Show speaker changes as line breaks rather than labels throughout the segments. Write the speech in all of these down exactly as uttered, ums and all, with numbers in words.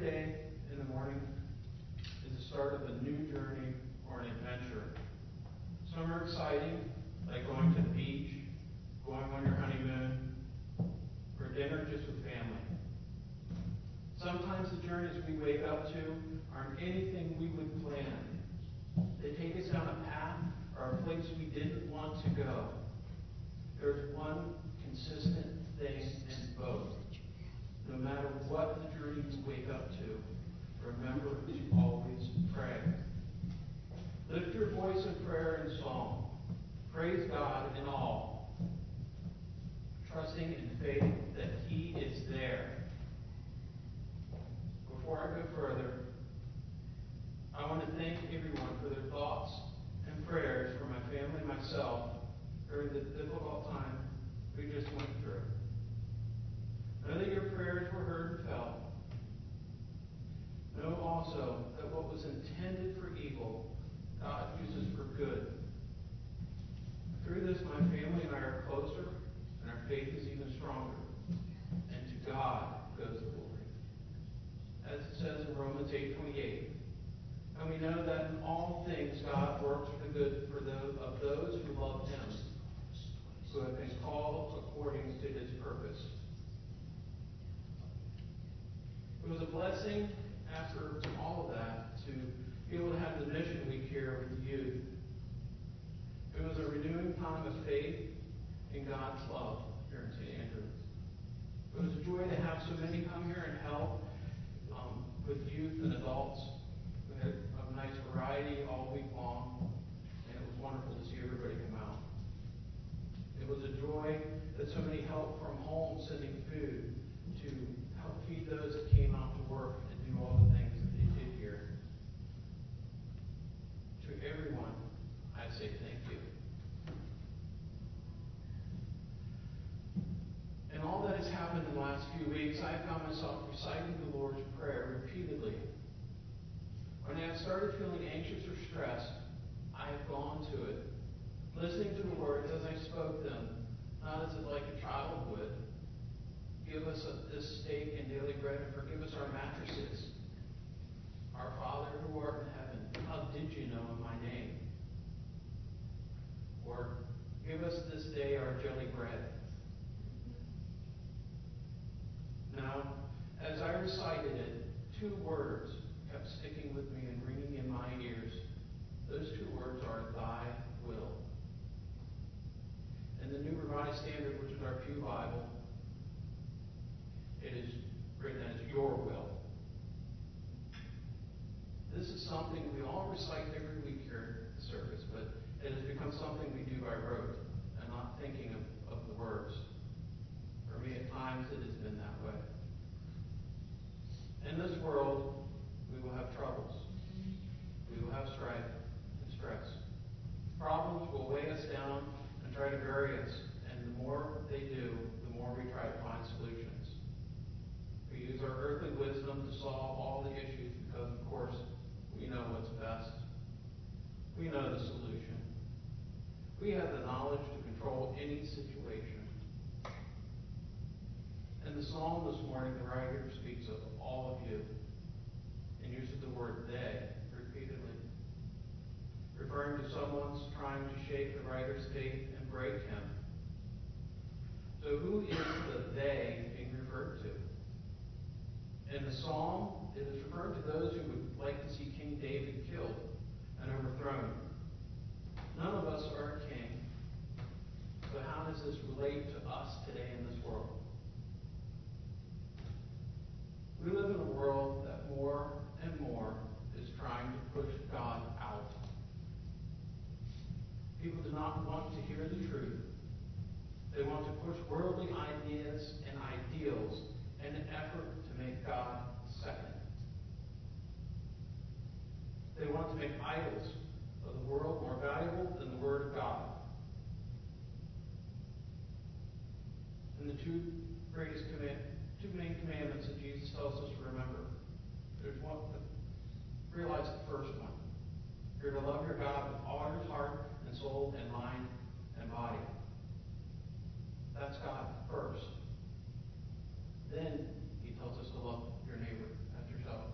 day in the morning is the start of a new journey or an adventure. Some are exciting, like going to the beach, going on your honeymoon, or dinner just with family. Sometimes the journeys we wake up to aren't anything we would plan. They take us down a path or a place we didn't want to go. There's one consistent thing in both. No matter what the journey you wake up to, remember to always pray. Lift your voice in prayer and song. Praise God in all, trusting in faith that He is there. Before I go further, I want to thank everyone for their thoughts and prayers for my family and myself during the difficult time we just went through. Know that your prayers were heard and felt. Know also that what was intended for evil, God uses for good. Through this, my family and I are closer, and our faith is even stronger. And to God goes the glory. As it says in Romans eight twenty-eight, and we know that in all things God works for the good for those of those who love Him, who have been called according to His purpose. It was a blessing after all of that to be able to have the mission week here with the youth. It was a renewing time of faith in God's love here in Saint Andrew. It was a joy to have so many come here and help um, with youth and adults. We had a nice variety all week long, and it was wonderful to see everybody come out. It was a joy that so many helped from home sending food to help feed those that came out to work and do all the things that they did here. To everyone, I say thank you. And all that has happened in the last few weeks, I found myself reciting the Lord's Prayer repeatedly. When I have started feeling anxious or stressed, I have gone to it, listening to the words as I spoke them, not as it like a child would. Give us a, this steak and daily bread, and forgive us our mattresses. Our Father who art in heaven, how did you know in my name? Or, give us this day our daily bread. Now, as I recited it, two words kept sticking with me and ringing in my ears. Those two words are, thy will. In the New Revised Standard, which is our Pew Bible, it is written as your will. This is something we all recite every week here at the service, but it has become something we do by rote and not thinking of, of the words. For me, at times, it has been that way. In this world, we will have troubles. We will have strife and stress. Problems will weigh us down and try to bury us, and the more they do, the more we try to find solutions. We use our earthly wisdom to solve all the issues because, of course, we know what's best. We know the solution. We have the knowledge to control any situation. In the psalm this morning, the writer speaks of all of you and uses the word they repeatedly, referring to someone's trying to shake the writer's faith and break him. So who is the they being referred to? In the psalm, it is referred to those who would like to see King David killed and overthrown. None of us are a king. So how does this relate to us today in this world? We live in a world that more and more is trying to push God out. People do not want to hear the truth. They want to push worldly ideas and ideals in an effort to make God second. They want to make idols of the world more valuable than the Word of God. And the two greatest command, two main commandments that Jesus tells us to remember. There's one. Realize the first one. You're to love your God with all your heart and soul and mind and body. That's God first. Then he tells us to love your neighbor as yourself.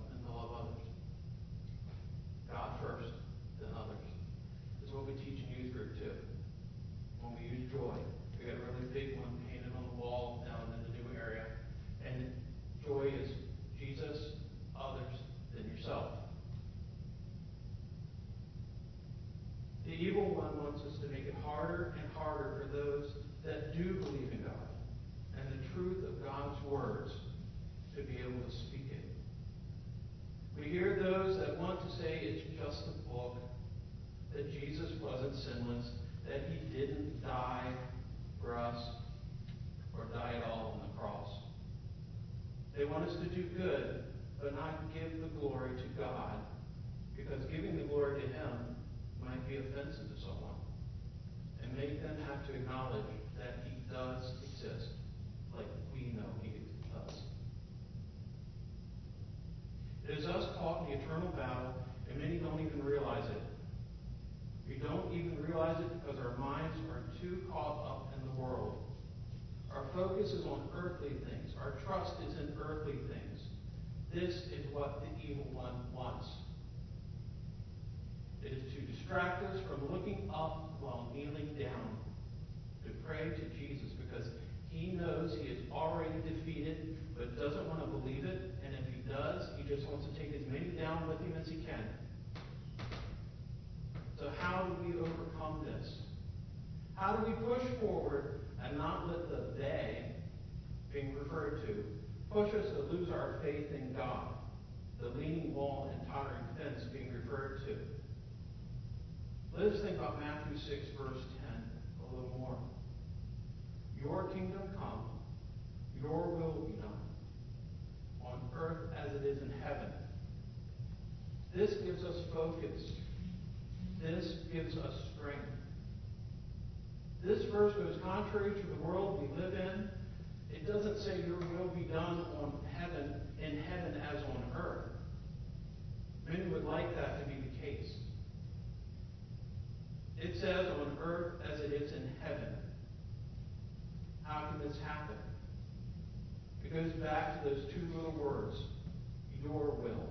able to speak it. We hear those that want to say it's just a book, that Jesus wasn't sinless, that he didn't die for us, or die at all on the cross. They want us to do good, but not give the glory to God, because giving the glory to him might be offensive to someone, and make them have to acknowledge that he does exist, like we know he does. It is us caught in the eternal battle, and many don't even realize it. We don't even realize it because our minds are too caught up in the world. Our focus is on earthly things. Our trust is in earthly things. This is what the evil one wants. It is to distract us from looking up while kneeling down, to pray to Jesus, because he knows he is already defeated, but doesn't want to believe it. And if he does, he just wants to take as many down with him as he can. So how do we overcome this? How do we push forward and not let the they being referred to push us to lose our faith in God, the leaning wall and tottering fence being referred to? Let us think about Matthew six, verse ten a little more. Your kingdom come, your will be done, on earth as it is in heaven. This gives us focus. This gives us strength. This verse goes contrary to the world we live in. It doesn't say your will be done on heaven, in heaven as on earth. Many would like that to be the case. It says on earth as it is in heaven. How can this happen? It goes back to those two little words, your will.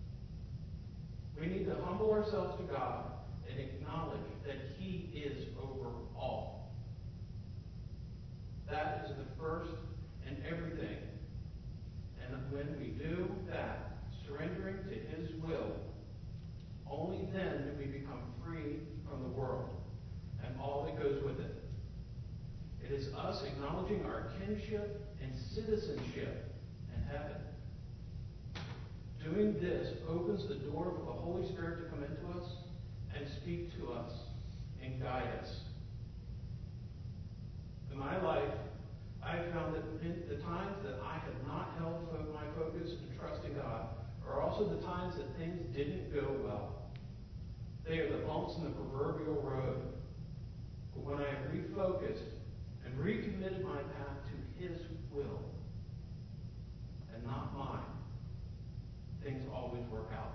We need to humble ourselves to God and acknowledge that he is over all. That is the first and everything. And when we do that, surrendering to his will, only then do we become free from the world and all that goes with it. It is us acknowledging our kinship and citizenship in heaven. Doing this opens the door for the Holy Spirit to come into us and speak to us and guide us. In my life, I have found that in the times that I have not held my focus and trust in God are also the times that things didn't go well. They are the bumps in the proverbial road. But when I have refocused and recommitted my path to his will and not mine, things always work out.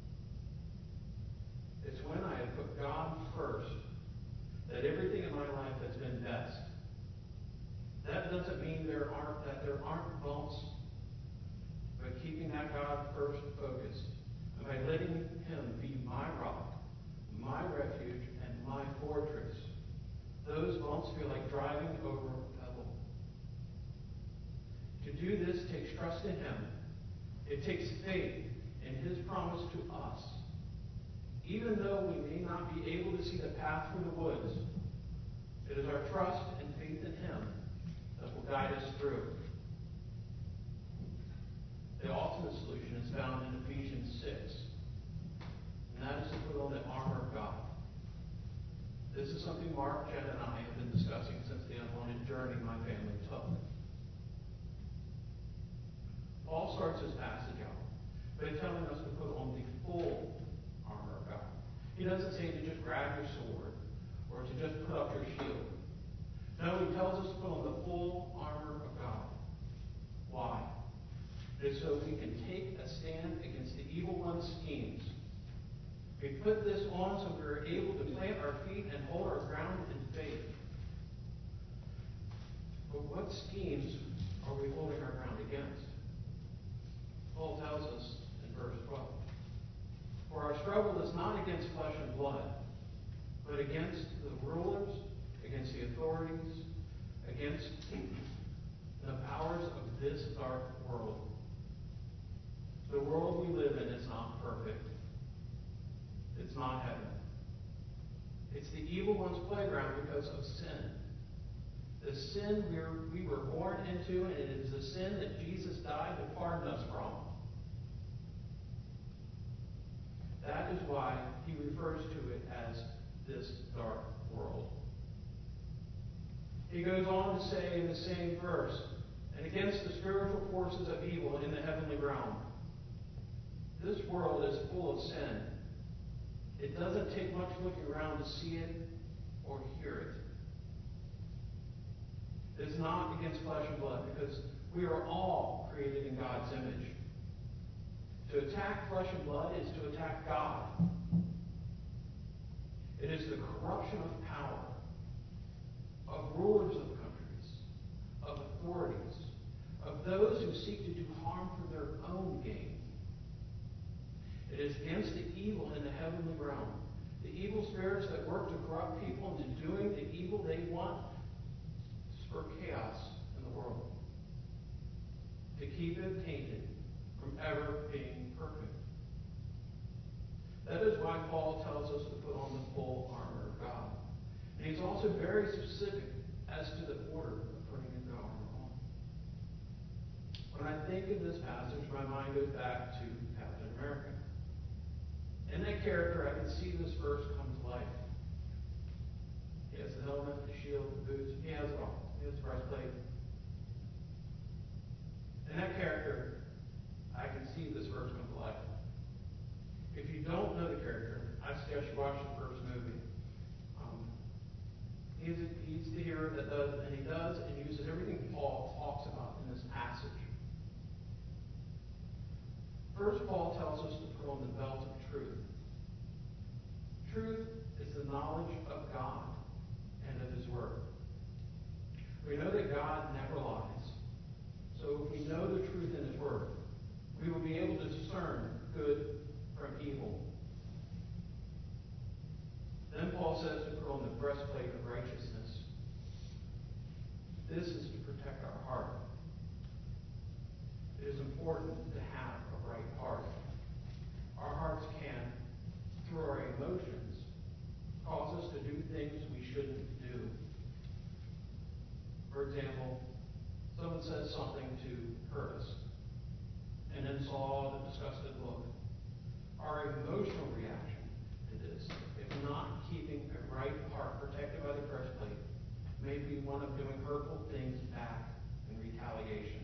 It's when I have put God first that everything in my life has been best. That doesn't mean there aren't that there aren't bumps, but keeping that God first focus, and by letting him be my rock, my refuge, and my fortress, those bumps feel like driving over a pebble. To do this takes trust in him. It takes faith in his promise to us. Even though we may not be able to see the path through the woods, it is our trust and faith in him that will guide us through. The ultimate solution is found in Ephesians six, and that is to put on the armor of God. This is something Mark, Jen, and I have been discussing since the unwanted journey my family took. Paul starts this passage out by telling us to put on the full armor of God. He doesn't say to just grab your sword or to just put up your shield. No, he tells us to put on the full armor of God. Why? It is so we can take a stand against the evil one's schemes. We put this on so we are able to plant our feet and hold our ground in faith. But what schemes are we holding our ground against? Paul tells us in verse twelve. For our struggle is not against flesh and blood, but against the rulers, against the authorities, against the powers of this dark world. The world we live in is not perfect. It's not heaven. It's the evil one's playground because of sin. The sin we were, we were born into, and it is the sin that Jesus died to pardon us from. is why he refers to it as this dark world. He goes on to say in the same verse, and against the spiritual forces of evil in the heavenly realm. This world is full of sin. It doesn't take much looking around to see it or hear it. It's not against flesh and blood, because we are all created in God's image. To attack flesh and blood is to attack God. It is the corruption of power, of rulers of countries, of authorities, of those who seek to do harm for their own gain. It is against the evil in the heavenly realm, the evil spirits that work to corrupt people into doing the evil they want, to spur chaos in the world, to keep it tainted from ever being perfect. That is why Paul tells us to put on the full armor of God. And he's also very specific as to the order of putting the armor on. When I think of this passage, my mind goes back to Captain America. In that character, I can see this verse come to life. He has the helmet, the shield, the boots. He has it all. He has the breastplate. In that character, I can see this verse come to life. If you don't know the character, I suggest you watch the first movie. Um, he's, a, he's the hero that does, and he does and uses everything Paul talks about in this passage. First, Paul tells us to put on the belt of truth. Truth is the knowledge of God and of His Word. We know that God never lies. So if we know the truth in His Word, we will be able to discern good from evil. Then Paul says to put on the breastplate of righteousness. This is to protect our heart. It is important to have a right heart. Our hearts can, through our emotions, cause us to do things we shouldn't do. For example, someone says something to hurt us, and then saw the disgusted look. Our emotional reaction to this, if not keeping a right heart protected by the breastplate, may be one of doing hurtful things back in retaliation.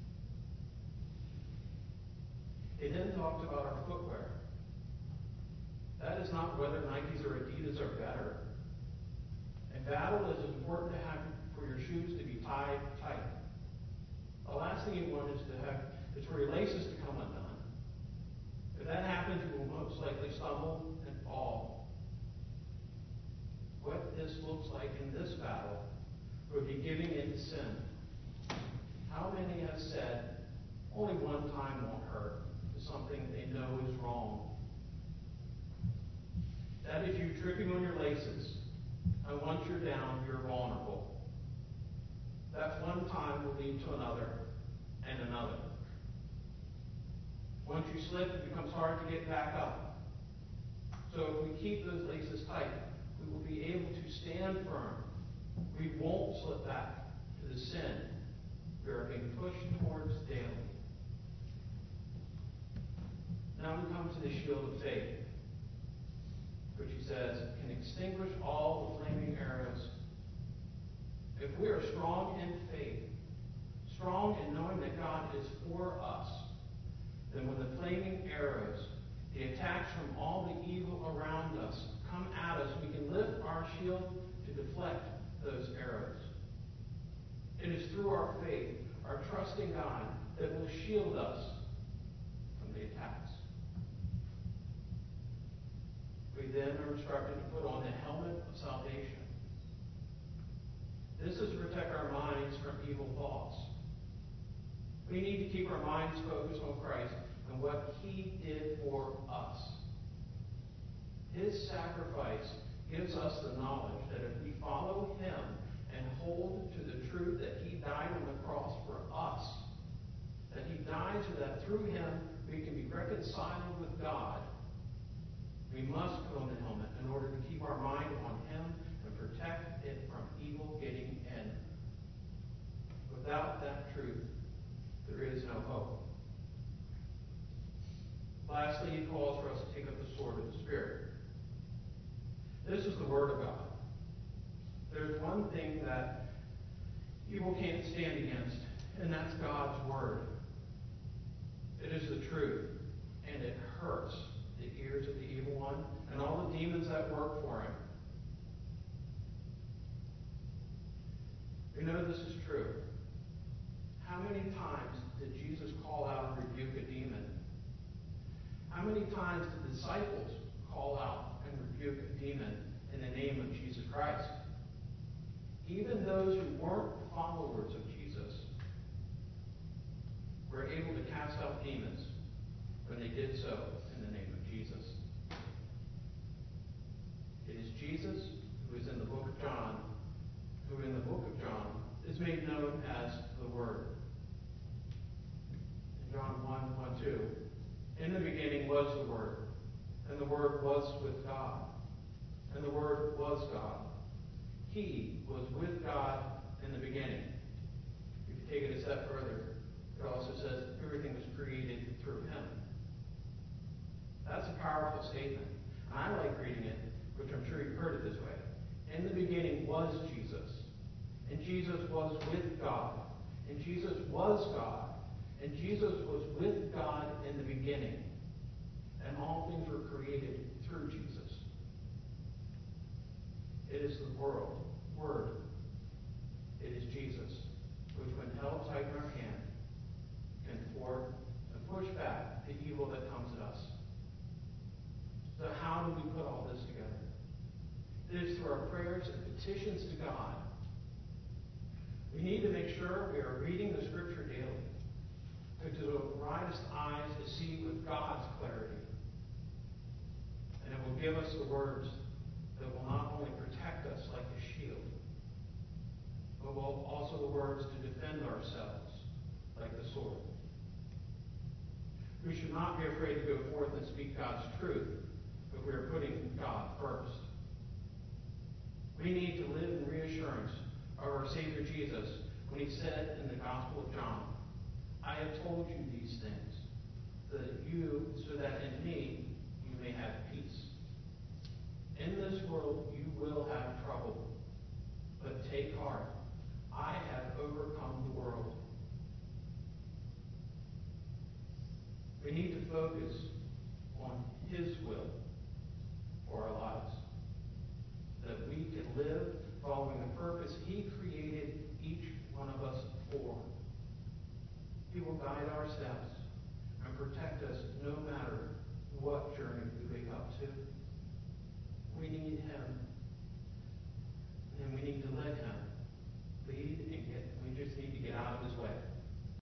It then talks about our footwear. That is not whether Nikes or Adidas are better. In battle, it is important to have for your shoes to be tied tight. The last thing you want is to have is for your laces to come undone. If that happens, you will most likely stumble and fall. What this looks like in this battle would be giving in to sin. How many have said, only one time won't hurt, to something they know is wrong? That is you tripping on your laces, and once you're down, you're vulnerable. That one time will lead to another and another. Once you slip, it becomes hard to get back up. So if we keep those laces tight, we will be able to stand firm. We won't slip back to the sin we are being pushed towards daily. Now we come to the shield of faith, which he says can extinguish all the flaming arrows. If we are strong in faith, strong in knowing that God is for us, then when the flaming arrows, the attacks from all the evil around us, come at us, we can lift our shield to deflect those arrows. It is through our faith, our trust in God, that will shield us from the attacks. We then are instructed to put on the helmet of salvation. This is to protect our minds from evil thoughts. We need to keep our minds focused on Christ and what He did for us. His sacrifice gives us the knowledge that if we follow Him and hold to the truth that He died on the cross for us, that He died so that through Him we can be reconciled with God, we must put on the helmet in order to keep our mind on Him and protect it from evil getting in. Without that truth, there is no hope. Lastly, he calls for us to take up the sword of the Spirit. This is the Word of God. There's one thing that evil can't stand against, and that's God's Word. It is the truth, and it hurts the ears of the evil one and all the demons that work for him. We know this is true. How many times did Jesus call out and rebuke a demon? How many times did the disciples call out and rebuke a demon in the name of Jesus Christ? Even those who weren't followers of Jesus were able to cast out demons when they did so in the name of Jesus. It is Jesus who is in the book of John, who in the book of John is made known as the Word. In John one, one, two, in the beginning was the Word, and the Word was with God, and the Word was God. He was with God in the beginning. If you take it a step further, it also says everything was created through him. That's a powerful statement. And I like reading it, which I'm sure you've heard it this way. In the beginning was Jesus. And Jesus was with God. And Jesus was God. And Jesus was with God in the beginning. And all things were created through Jesus. It is the world, Word. It is Jesus, which when held tight in our hand, can thwart and push back the evil that comes at us. So how do we put all this together? It is through our prayers and petitions to God. We need to make sure we are reading the Scripture daily, to the brightest eyes to see with God's clarity. And it will give us the words that will not only protect us like a shield, but will also the words to defend ourselves like the sword. We should not be afraid to go forth and speak God's truth if we are putting God first. We need to live in reassurance of our Savior Jesus when he said in the Gospel of John, I have told you these things, that you, so that in me you may have peace. In this world you will have trouble, but take heart. I have overcome the world. We need to focus on his will for our lives, that we can live following the purpose he created